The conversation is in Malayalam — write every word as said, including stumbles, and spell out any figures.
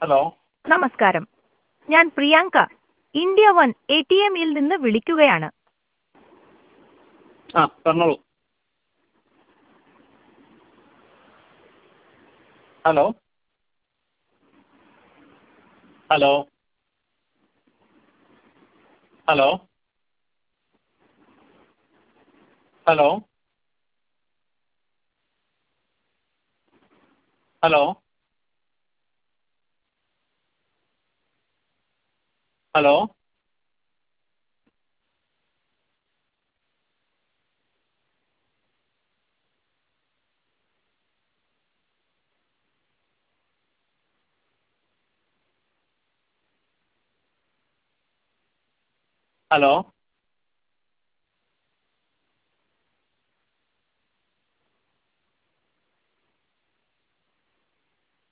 ഹലോ. നമസ്കാരം. ഞാൻ Priyanka India one A T എമ്മിൽ നിന്ന് വിളിക്കുകയാണ്. ആ പറഞ്ഞോളൂ. Hello hello hello hello hello hello hello